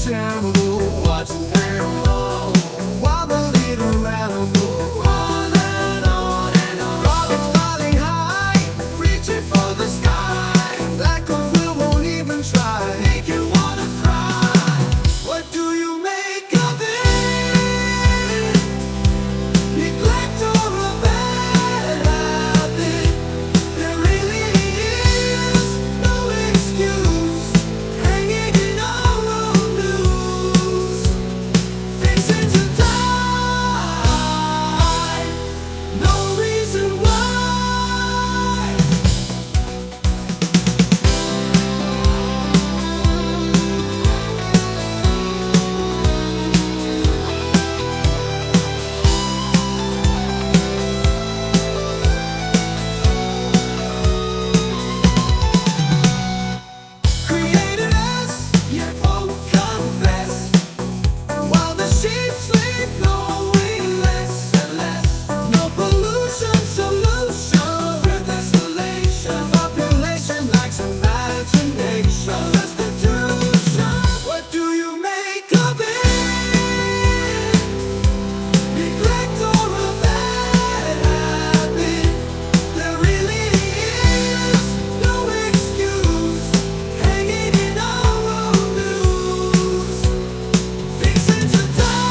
animal, watch the animal, while the little animal on and on and on. Robin's flying high, reaching for the sky. Black will won't even try, make you wanna cry. What do you make of it? Neglect or a bad habit? There really is no excuse, hanging in our own news, fixing to die, no reason why. Created us, yet won't confess, while the sheep sleep, knowing less and less. No pollution solution for desolation. Population lacks imagination. Restitution. What do you make of it? Neglect or a bad habit? There really is no excuse, hanging in our own news, fixing to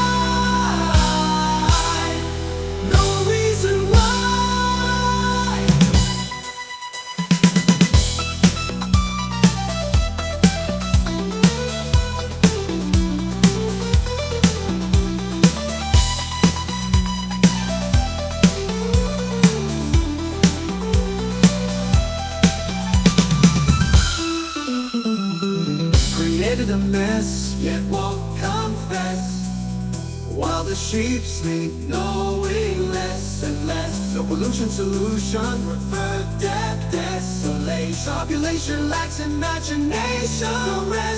die, no reason why. Created a mess, yet won't confess, while the sheep sleep, knowing less and less. No pollution solution, preferred death, desolation. Population lacks imagination. No